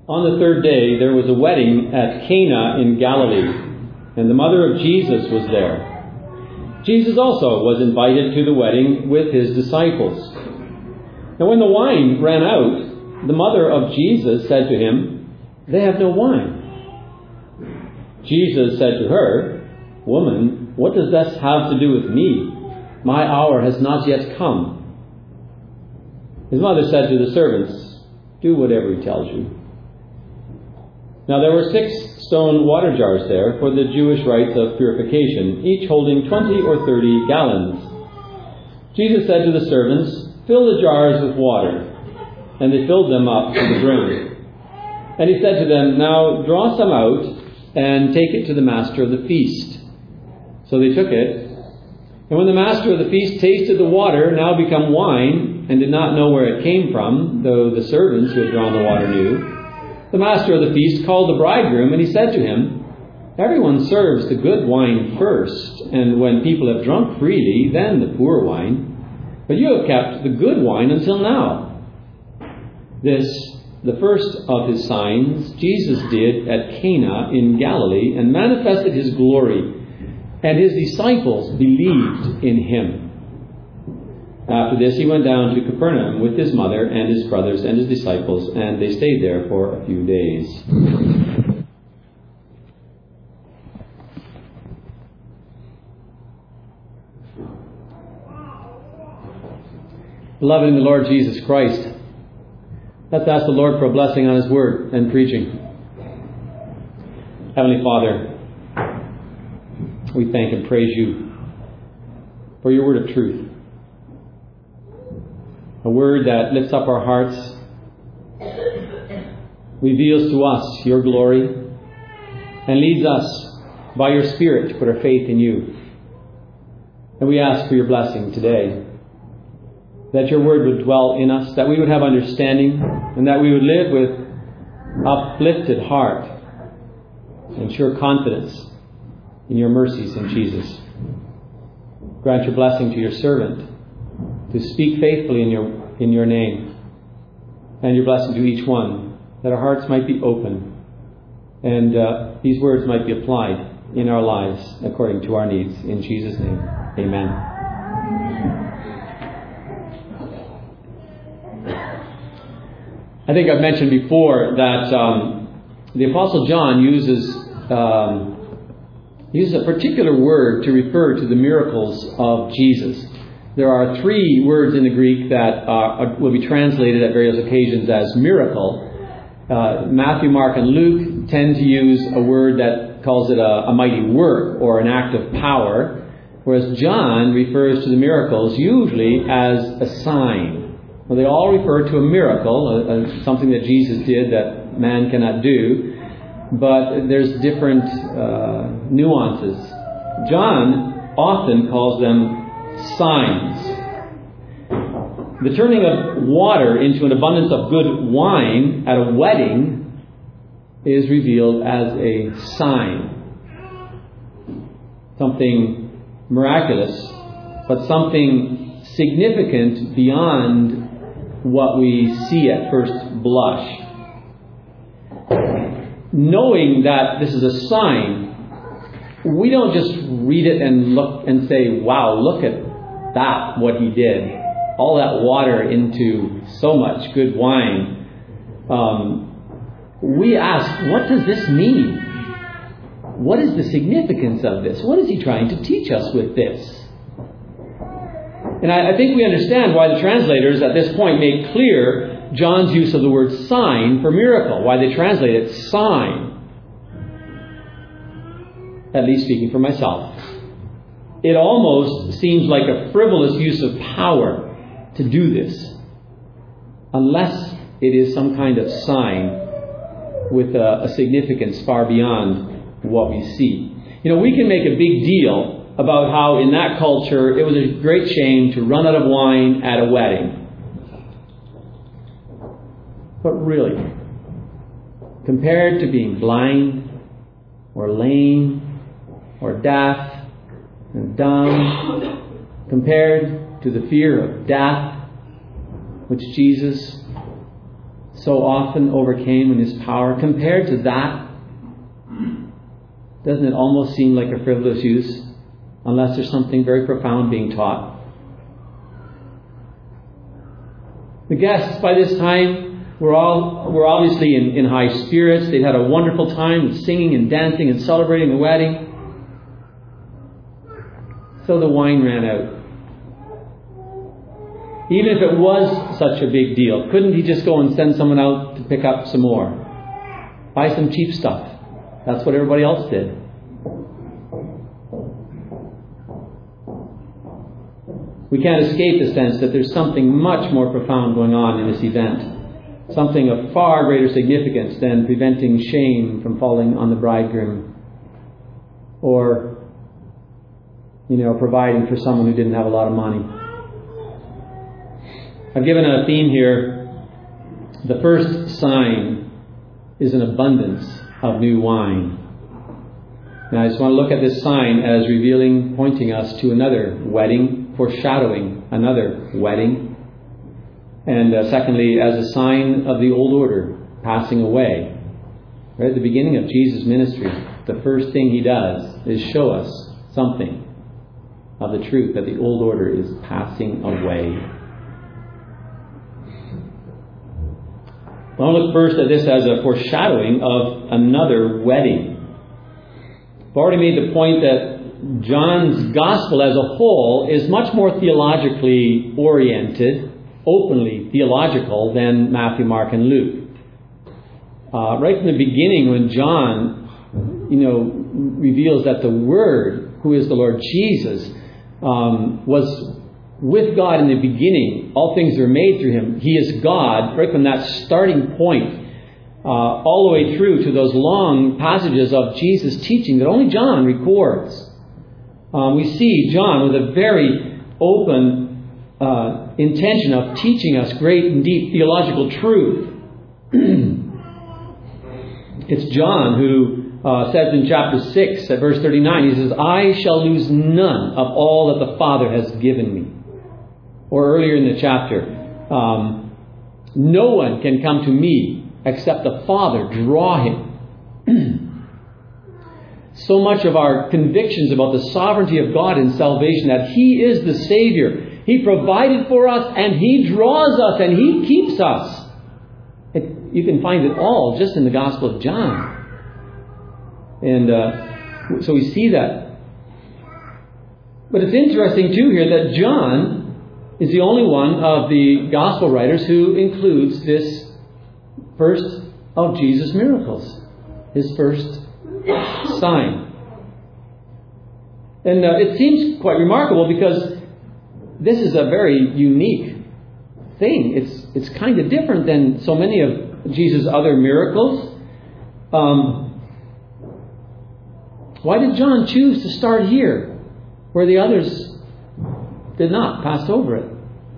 On the third day, there was a wedding at Cana in Galilee, and the mother of Jesus was there. Jesus also was invited to the wedding with his disciples. Now when the wine ran out, the mother of Jesus said to him, "They have no wine." Jesus said to her, "Woman, what does this have to do with me? My hour has not yet come." His mother said to the servants, "Do whatever he tells you." Now there were 6 stone water jars there for the Jewish rites of purification, each holding 20 or 30 gallons. Jesus said to the servants, "Fill the jars with water." And they filled them up to the brim. And he said to them, "Now draw some out and take it to the master of the feast." So they took it. And when the master of the feast tasted the water, now become wine, and did not know where it came from, though the servants who had drawn the water knew, the master of the feast called the bridegroom, and he said to him, "Everyone serves the good wine first, and when people have drunk freely, then the poor wine. But you have kept the good wine until now." This, the first of his signs, Jesus did at Cana in Galilee, and manifested his glory, and his disciples believed in him. After this, he went down to Capernaum with his mother and his brothers and his disciples, and they stayed there for a few days. Beloved in the Lord Jesus Christ, let's ask the Lord for a blessing on his word and preaching. Heavenly Father, we thank and praise you for your word of truth. A word that lifts up our hearts, reveals to us your glory, and leads us by your Spirit to put our faith in you. And we ask for your blessing today, that your word would dwell in us, that we would have understanding, and that we would live with uplifted heart and sure confidence in your mercies in Jesus. Grant your blessing to your servant to speak faithfully in your name, and your blessing to each one, that our hearts might be open, and these words might be applied in our lives according to our needs. In Jesus' name, amen. I think I've mentioned before that the Apostle John uses a particular word to refer to the miracles of Jesus. There are 3 words in the Greek that will be translated at various occasions as miracle. Matthew, Mark, and Luke tend to use a word that calls it a mighty work or an act of power, whereas John refers to the miracles usually as a sign. Well, they all refer to a miracle, something that Jesus did that man cannot do, but there's different nuances. John often calls them signs. The turning of water into an abundance of good wine at a wedding is revealed as a sign. Something miraculous, but something significant beyond what we see at first blush. Knowing that this is a sign, we don't just read it and look and say, "Wow, look at that, what he did. All that water into so much good wine." We ask, what does this mean? What is the significance of this? What is he trying to teach us with this? And I think we understand why the translators at this point make clear John's use of the word sign for miracle, why they translate it sign. At least speaking for myself. It almost seems like a frivolous use of power to do this, unless it is some kind of sign with a significance far beyond what we see. You know, we can make a big deal about how in that culture it was a great shame to run out of wine at a wedding. But really, compared to being blind or lame or deaf and dumb, compared to the fear of death, which Jesus so often overcame in His power, compared to that, doesn't it almost seem like a frivolous use, unless there's something very profound being taught? The guests by this time were obviously in high spirits. They'd had a wonderful time singing and dancing and celebrating the wedding. So the wine ran out. Even if it was such a big deal, couldn't He just go and send someone out to pick up some more? Buy some cheap stuff. That's what everybody else did. We can't escape the sense that there's something much more profound going on in this event. Something of far greater significance than preventing shame from falling on the bridegroom. Or, providing for someone who didn't have a lot of money. I've given a theme here. The first sign is an abundance of new wine. And I just want to look at this sign as revealing, pointing us to another wedding, foreshadowing another wedding. And secondly, as a sign of the old order passing away. Right at the beginning of Jesus' ministry, the first thing He does is show us something of the truth that the old order is passing away. I want to look first at this as a foreshadowing of another wedding. I've already made the point that John's Gospel as a whole is much more theologically oriented, openly theological, than Matthew, Mark, and Luke. Right from the beginning, when John, reveals that the Word, who is the Lord Jesus, was with God in the beginning. All things were made through Him. He is God. Right from that starting point, all the way through to those long passages of Jesus' teaching that only John records. We see John with a very open intention of teaching us great and deep theological truth. It's John who says in chapter 6 at verse 39, he says, I shall lose none of all that the Father has given me. Or earlier in the chapter, no one can come to me except the Father draw him. So much of our convictions about the sovereignty of God in salvation, that He is the Savior. He provided for us and He draws us and He keeps us. You can find it all just in the Gospel of John. And so we see that. But it's interesting too here that John is the only one of the Gospel writers who includes this first of Jesus' miracles. His first sign. And it seems quite remarkable because this is a very unique thing. It's kind of different than so many of Jesus' other miracles. Why did John choose to start here where the others did not, passed over it?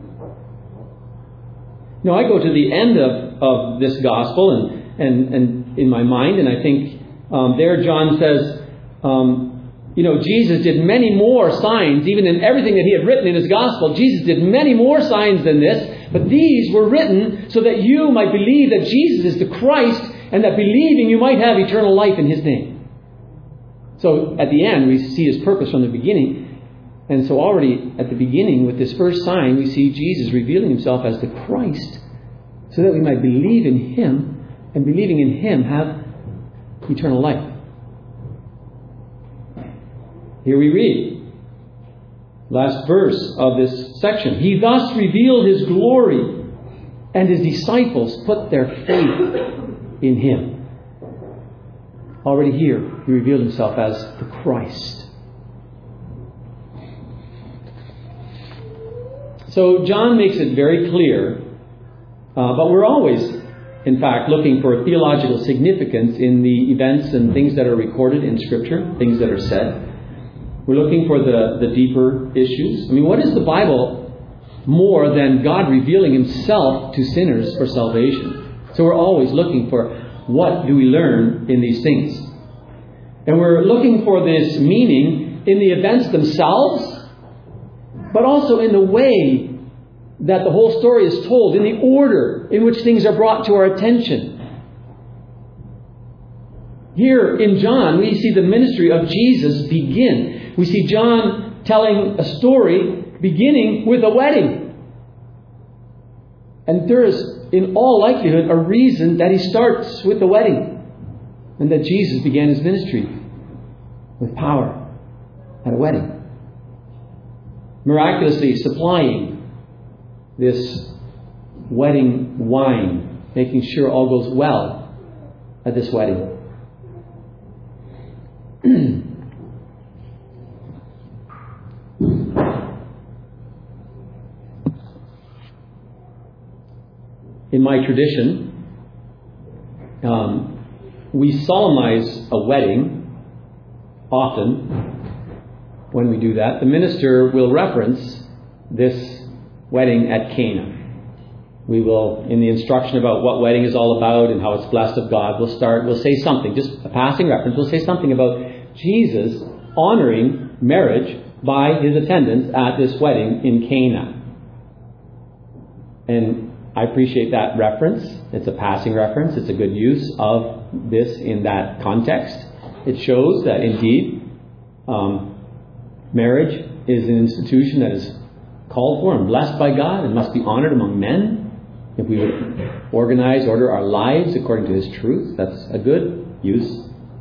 I go to the end of this gospel and in my mind, and I think there John says, Jesus did many more signs, even in everything that he had written in his gospel. Jesus did many more signs than this, but these were written so that you might believe that Jesus is the Christ, and that believing you might have eternal life in His name. So at the end, we see His purpose from the beginning. And so already at the beginning, with this first sign, we see Jesus revealing Himself as the Christ, so that we might believe in Him, and believing in Him have eternal life. Here we read, last verse of this section. He thus revealed His glory, and His disciples put their faith in Him. Already here, He revealed Himself as the Christ. So John makes it very clear, but we're always, in fact, looking for theological significance in the events and things that are recorded in Scripture, things that are said. We're looking for the deeper issues. What is the Bible more than God revealing Himself to sinners for salvation? So we're always looking for what do we learn in these things. And we're looking for this meaning in the events themselves, but also in the way that the whole story is told, in the order in which things are brought to our attention. Here in John, we see the ministry of Jesus begin. We see John telling a story beginning with a wedding. And there is, in all likelihood, a reason that he starts with the wedding. And that Jesus began his ministry with power at a wedding. Miraculously supplying this wedding wine, making sure all goes well at this wedding. In my tradition, we solemnize a wedding often. When we do that, the minister will reference this wedding at Cana. We will, in the instruction about what wedding is all about and how it's blessed of God, we'll say something, just a passing reference, we'll say something about Jesus honoring marriage by his attendance at this wedding in Cana. And I appreciate that reference. It's a passing reference. It's a good use of this in that context. It shows that indeed marriage is an institution that is called for and blessed by God and must be honored among men. If we would order our lives according to His truth, that's a good use.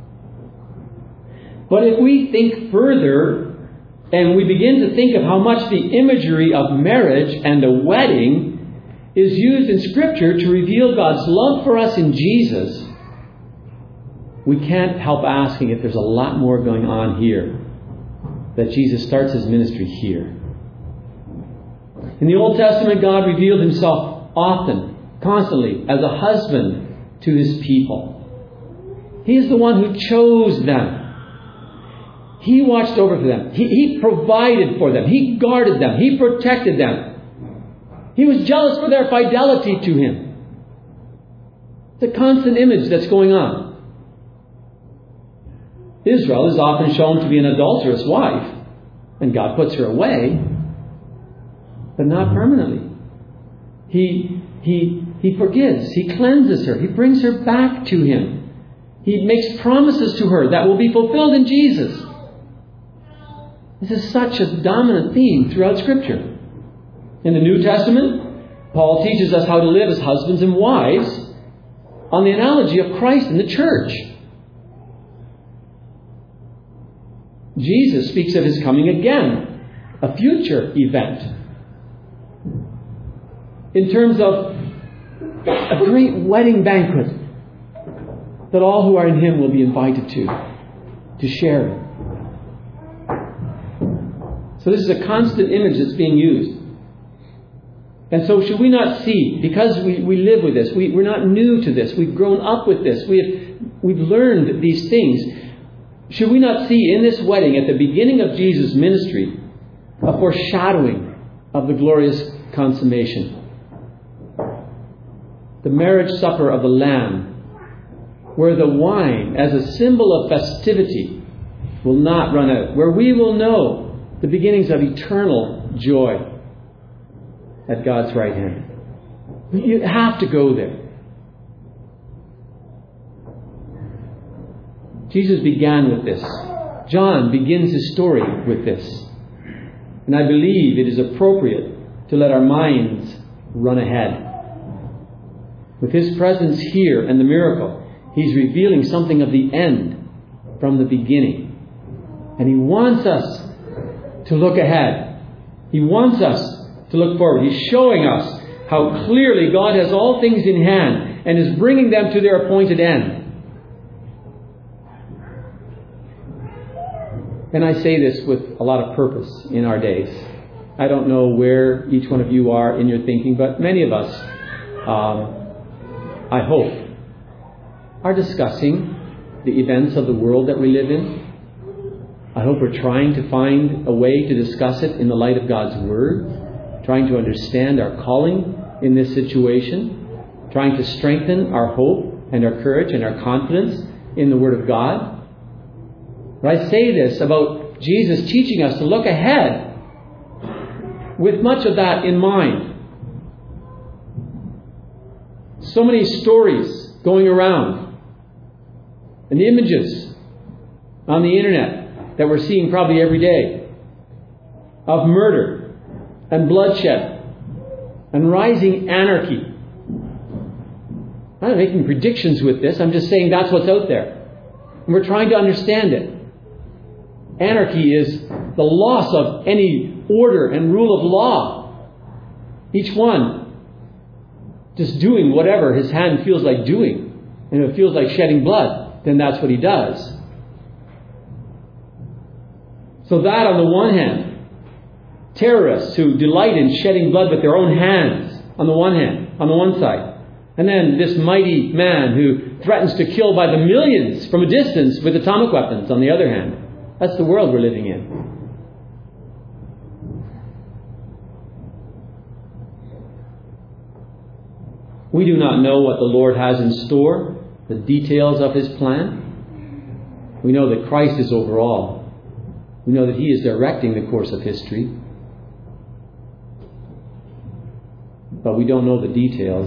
But if we think further and we begin to think of how much the imagery of marriage and the wedding is used in Scripture to reveal God's love for us in Jesus, we can't help asking if there's a lot more going on here. That Jesus starts His ministry here. In the Old Testament, God revealed Himself often, constantly, as a husband to His people. He is the one who chose them. He watched over for them. He provided for them. He guarded them. He protected them. He was jealous for their fidelity to Him. It's a constant image that's going on. Israel is often shown to be an adulterous wife, and God puts her away, but not permanently. He forgives. He cleanses her. He brings her back to Him. He makes promises to her that will be fulfilled in Jesus. This is such a dominant theme throughout Scripture. In the New Testament, Paul teaches us how to live as husbands and wives on the analogy of Christ and the church. Jesus speaks of His coming again, a future event, in terms of a great wedding banquet that all who are in Him will be invited to share in. So this is a constant image that's being used. And so should we not see, because we live with this, we're not new to this, we've grown up with this, we've learned these things, should we not see in this wedding, at the beginning of Jesus' ministry, a foreshadowing of the glorious consummation? The marriage supper of the Lamb, where the wine, as a symbol of festivity, will not run out, where we will know the beginnings of eternal joy at God's right hand. You have to go there. Jesus began with this. John begins his story with this. And I believe it is appropriate to let our minds run ahead. With His presence here and the miracle, He's revealing something of the end from the beginning. And He wants us to look ahead. He wants us to look forward. He's showing us how clearly God has all things in hand and is bringing them to their appointed end. And I say this with a lot of purpose in our days. I don't know where each one of you are in your thinking, but many of us, I hope, are discussing the events of the world that we live in. I hope we're trying to find a way to discuss it in the light of God's Word, trying to understand our calling in this situation, trying to strengthen our hope and our courage and our confidence in the Word of God. But I say this about Jesus teaching us to look ahead with much of that in mind. So many stories going around. And the images on the internet that we're seeing probably every day of murder and bloodshed and rising anarchy. I'm not making predictions with this. I'm just saying that's what's out there. And we're trying to understand it. Anarchy is the loss of any order and rule of law. Each one just doing whatever his hand feels like doing. And if it feels like shedding blood, then that's what he does. So that on the one hand, terrorists who delight in shedding blood with their own hands, on the one side. And then this mighty man who threatens to kill by the millions from a distance with atomic weapons on the other hand. That's the world we're living in. We do not know what the Lord has in store, the details of His plan. We know that Christ is over all. We know that He is directing the course of history. But we don't know the details.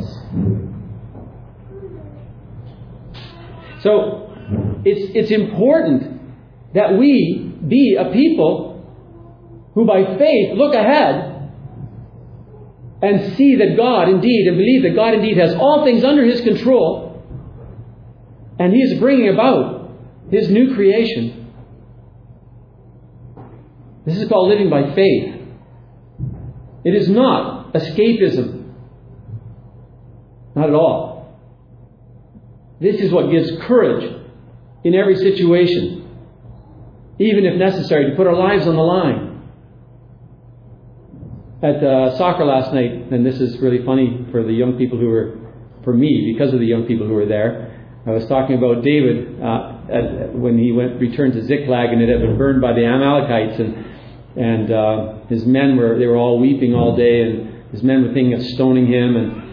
So, it's important that we be a people who by faith look ahead and see that God indeed, and believe that God indeed has all things under His control, and He is bringing about His new creation. This is called living by faith. It is not escapism. Not at all. This is what gives courage in every situation. Even if necessary, to put our lives on the line. At soccer last night, and this is really funny for the young people who were, for me, because of the young people who were there, I was talking about David when he returned to Ziklag and it had been burned by the Amalekites, and his men were all weeping all day, and his men were thinking of stoning him,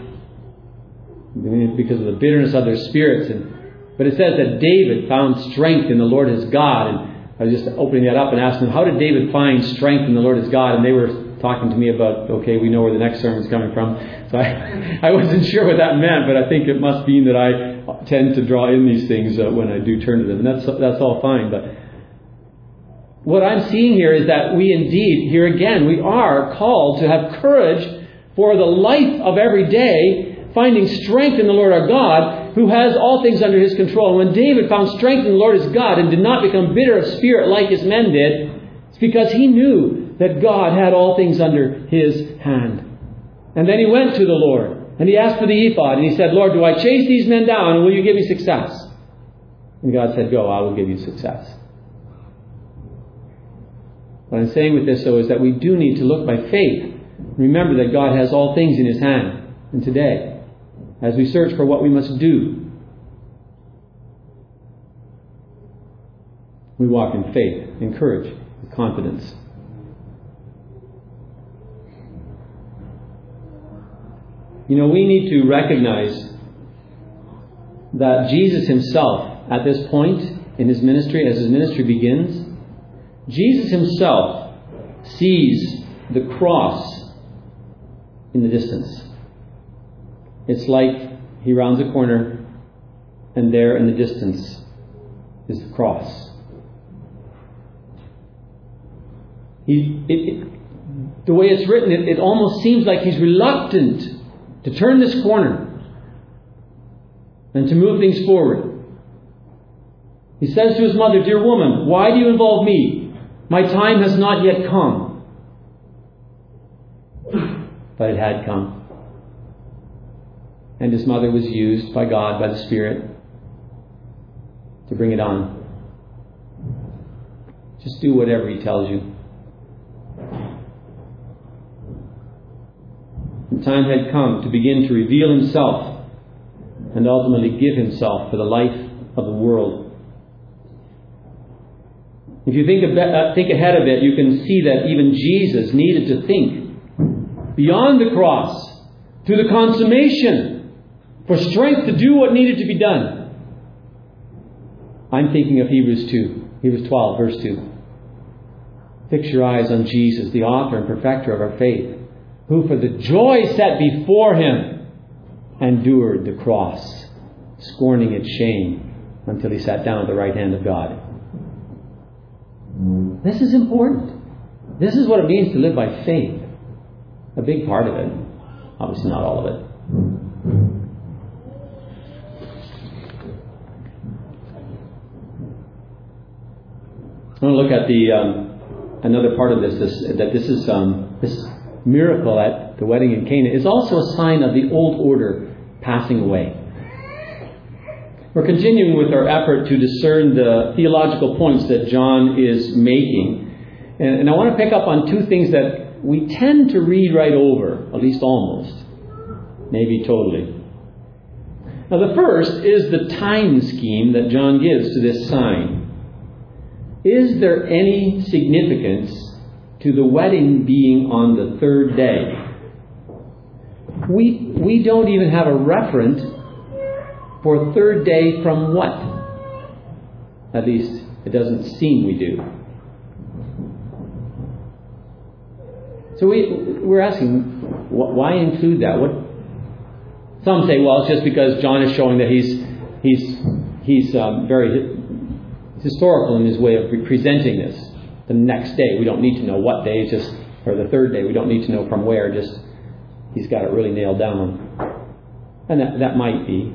and because of the bitterness of their spirits. But it says that David found strength in the Lord his God, and I was just opening that up and asking them, how did David find strength in the Lord his God? And they were talking to me about, okay, we know where the next sermon's coming from. So I wasn't sure what that meant, but I think it must mean that I tend to draw in these things when I do turn to them. And that's all fine. But what I'm seeing here is that we indeed, here again, we are called to have courage for the life of every day, finding strength in the Lord our God, who has all things under His control. And when David found strength in the Lord his God and did not become bitter of spirit like his men did, it's because he knew that God had all things under His hand. And then he went to the Lord and he asked for the ephod, and he said, Lord, do I chase these men down, and will you give me success? And God said, go, I will give you success. What I'm saying with this, though, is that we do need to look by faith. Remember that God has all things in His hand. And today, as we search for what we must do, we walk in faith, in courage, in confidence. You know, we need to recognize that Jesus Himself, at this point in His ministry, as His ministry begins, Jesus Himself sees the cross in the distance. It's like He rounds a corner and there in the distance is the cross. The way it's written, it almost seems like He's reluctant to turn this corner and to move things forward. He says to His mother, dear woman, why do you involve me? My time has not yet come. But it had come. And His mother was used by God, by the Spirit, to bring it on. Just do whatever He tells you. The time had come to begin to reveal Himself and ultimately give Himself for the life of the world. If you think ahead of it, you can see that even Jesus needed to think beyond the cross to the consummation for strength to do what needed to be done. I'm thinking of Hebrews 12, verse 2. Fix your eyes on Jesus, the author and perfecter of our faith, who for the joy set before Him endured the cross, scorning its shame, until he sat down at the right hand of God. This is important. This is what it means to live by faith. A big part of it. Obviously not all of it. I want to look at another part of this miracle at the wedding in Cana is also a sign of the old order passing away. We're continuing with our effort to discern the theological points that John is making. And I want to pick up on two things that we tend to read right over, at least almost, maybe totally. Now the first is the time scheme that John gives to this sign. Is there any significance to the wedding being on the third day? We don't even have a reference for third day from what? At least it doesn't seem we do. So we're asking, why include that? Some say, well, it's just because John is showing that he's very historical in his way of presenting this. The next day, we don't need to know what day, or the third day, we don't need to know from where, just he's got it really nailed down. And that might be.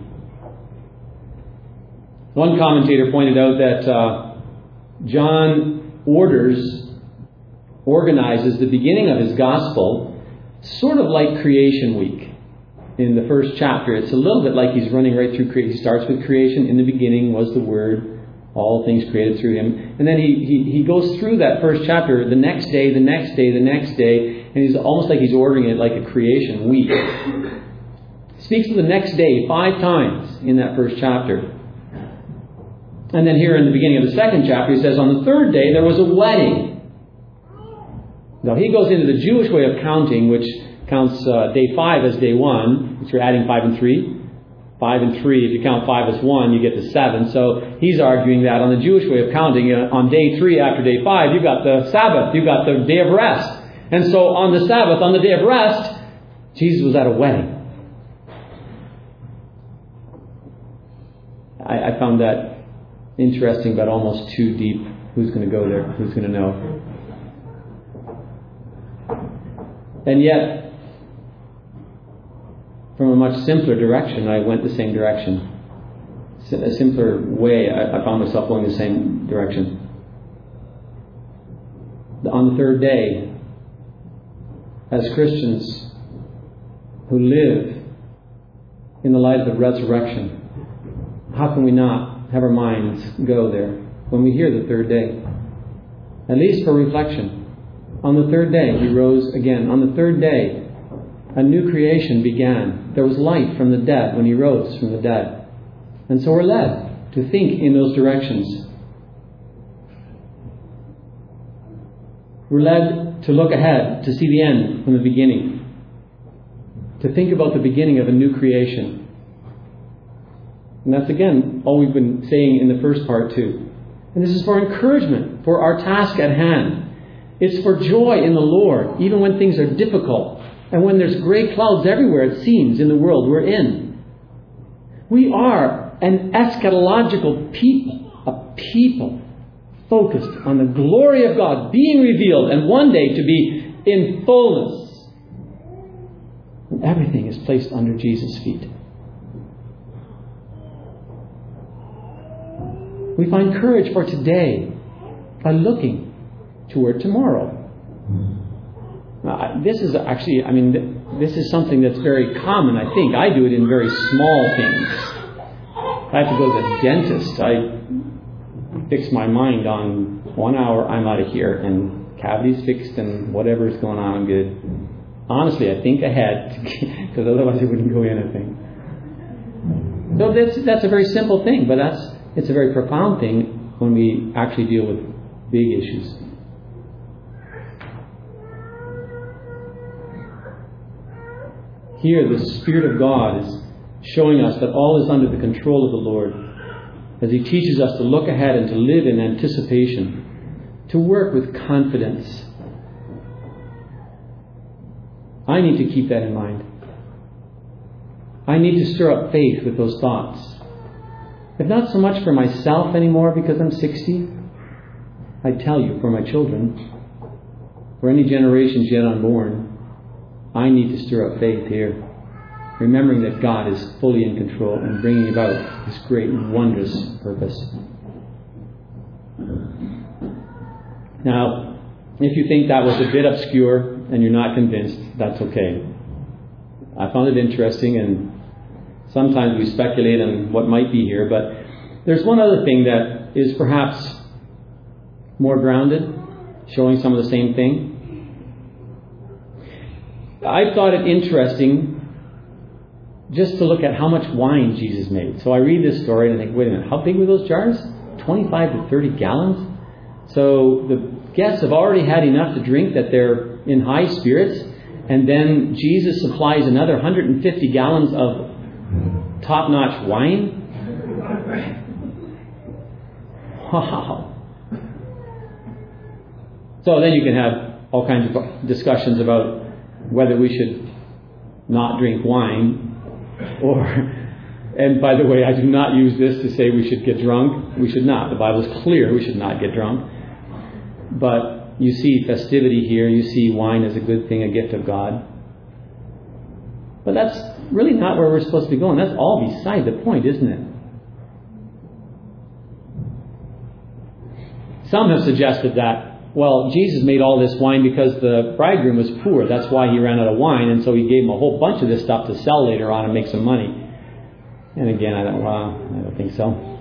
One commentator pointed out that John organizes the beginning of his gospel sort of like creation week. In the first chapter, it's a little bit like he's running right through creation. He starts with creation. In the beginning was the Word. All things created through him. And then he goes through that first chapter, the next day, the next day, the next day, and he's almost like he's ordering it like a creation week. He speaks of the next day 5 times in that first chapter. And then here in the beginning of the second chapter, he says, on the third day there was a wedding. Now he goes into the Jewish way of counting, which counts day 5 as day 1, which you're adding 5 and 3. 5 and 3, if you count 5 as 1, you get to 7. So he's arguing that on the Jewish way of counting, on day 3 after day 5, you've got the Sabbath, you've got the day of rest. And so on the Sabbath, on the day of rest, Jesus was at a wedding. I found that interesting, but almost too deep. Who's going to go there? Who's going to know? And yet, from a much simpler direction, I went the same direction. A simpler way, I found myself going the same direction. On the third day, as Christians who live in the light of the resurrection, how can we not have our minds go there when we hear the third day? At least for reflection. On the third day, he rose again. On the third day, a new creation began. There was life from the dead when he rose from the dead. And so we're led to think in those directions. We're led to look ahead, to see the end from the beginning. To think about the beginning of a new creation. And that's again all we've been saying in the first part too. And this is for encouragement, for our task at hand. It's for joy in the Lord, even when things are difficult. And when there's grey clouds everywhere, it seems, in the world we're in. We are an eschatological people. A people focused on the glory of God being revealed and one day to be in fullness. And everything is placed under Jesus' feet. We find courage for today by looking toward tomorrow. This is actually, this is something that's very common, I think. I do it in very small things. I have to go to the dentist. I fix my mind on 1 hour, I'm out of here, and cavity's fixed, and whatever's going on, I'm good. Honestly, I think ahead, because otherwise it wouldn't go in, I think. So that's a very simple thing, but it's a very profound thing when we actually deal with big issues. Here, the Spirit of God is showing us that all is under the control of the Lord as He teaches us to look ahead and to live in anticipation, to work with confidence. I need to keep that in mind. I need to stir up faith with those thoughts. If not so much for myself anymore because I'm 60, I tell you, for my children, for any generations yet unborn, I need to stir up faith here, remembering that God is fully in control and bringing about His great and wondrous purpose. Now, if you think that was a bit obscure and you're not convinced, that's okay. I found it interesting, and sometimes we speculate on what might be here, but there's one other thing that is perhaps more grounded, showing some of the same thing. I thought it interesting just to look at how much wine Jesus made. So I read this story and I think, wait a minute, how big were those jars? 25 to 30 gallons? So the guests have already had enough to drink that they're in high spirits, and then Jesus supplies another 150 gallons of top-notch wine? Wow. So then you can have all kinds of discussions about whether we should not drink wine, and by the way, I do not use this to say we should get drunk. We should not. The Bible is clear we should not get drunk. But you see festivity here. You see wine as a good thing, a gift of God. But that's really not where we're supposed to be going. That's all beside the point, isn't it? Some have suggested that, well, Jesus made all this wine because the bridegroom was poor. That's why he ran out of wine, and so he gave him a whole bunch of this stuff to sell later on and make some money. And again, I don't think so.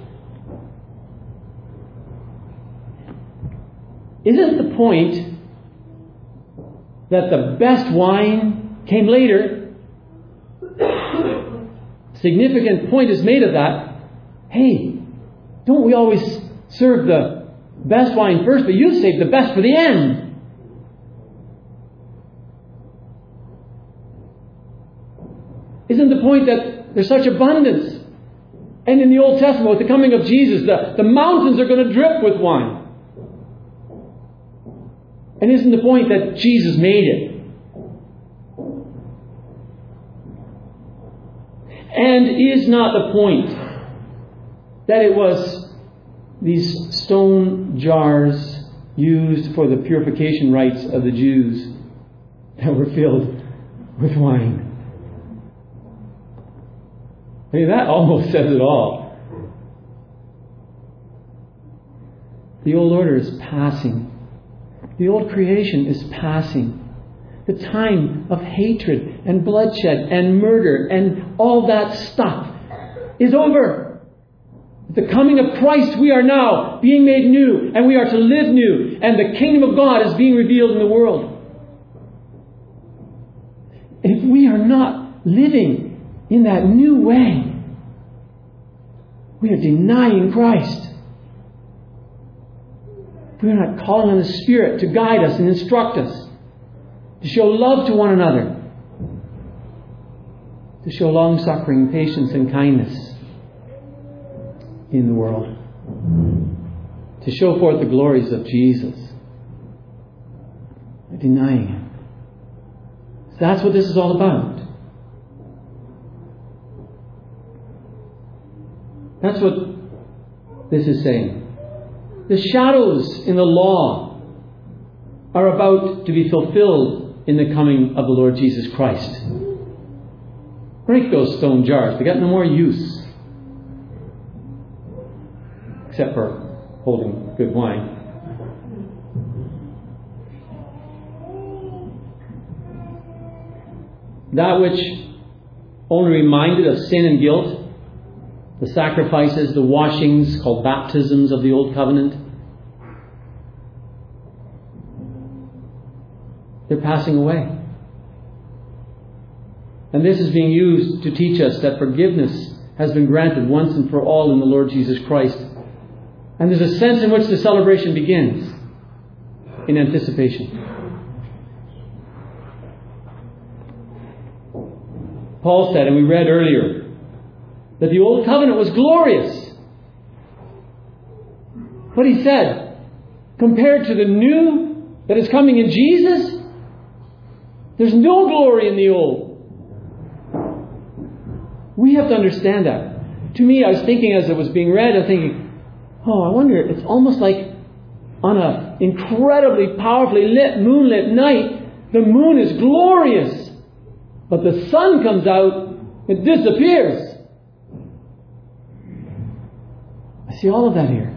Isn't the point that the best wine came later? Significant point is made of that. Hey, don't we always serve the best wine first, but you saved the best for the end? Isn't the point that there's such abundance? And in the Old Testament, with the coming of Jesus, the mountains are going to drip with wine. And isn't the point that Jesus made it? And is not the point that it was these stone jars used for the purification rites of the Jews that were filled with wine? I mean, that almost says it all. The old order is passing. The old creation is passing. The time of hatred and bloodshed and murder and all that stuff is over. At the coming of Christ, we are now being made new, and we are to live new, and the kingdom of God is being revealed in the world. If we are not living in that new way, we are denying Christ. We are not calling on the Spirit to guide us and instruct us, to show love to one another, to show long-suffering, patience, and kindness in the world, to show forth the glories of Jesus. We're denying Him. So that's what this is all about. That's what this is saying. The shadows in the law are about to be fulfilled in the coming of the Lord Jesus Christ. Break those stone jars. They got no more use. Except for holding good wine. That which only reminded of sin and guilt, the sacrifices, the washings called baptisms of the Old Covenant, they're passing away. And this is being used to teach us that forgiveness has been granted once and for all in the Lord Jesus Christ. And there's a sense in which the celebration begins in anticipation. Paul said, and we read earlier, that the Old Covenant was glorious. But he said, compared to the new that is coming in Jesus, there's no glory in the old. We have to understand that. To me, I was thinking as it was being read, I was thinking, oh, I wonder, it's almost like on an incredibly powerfully lit, moonlit night, the moon is glorious, but the sun comes out, it disappears. I see all of that here.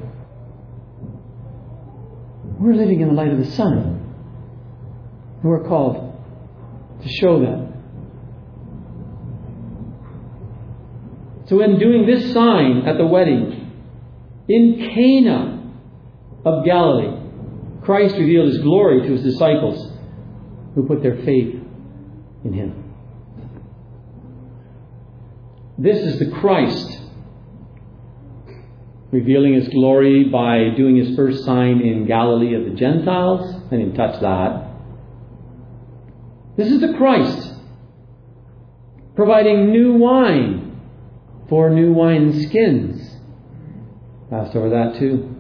We're living in the light of the sun, and we're called to show that. So in doing this sign at the wedding, in Cana of Galilee, Christ revealed His glory to His disciples who put their faith in Him. This is the Christ revealing His glory by doing His first sign in Galilee of the Gentiles. I didn't touch that. This is the Christ providing new wine for new wineskins. Passed over that too.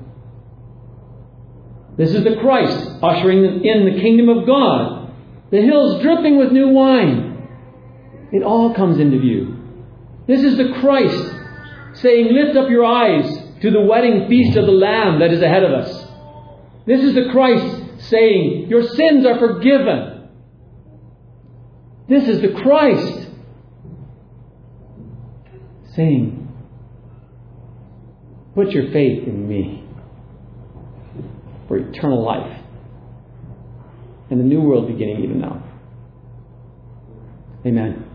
This is the Christ ushering in the kingdom of God. The hills dripping with new wine. It all comes into view. This is the Christ saying, lift up your eyes to the wedding feast of the Lamb that is ahead of us. This is the Christ saying, your sins are forgiven. This is the Christ saying, put your faith in me for eternal life and the new world beginning even now. Amen.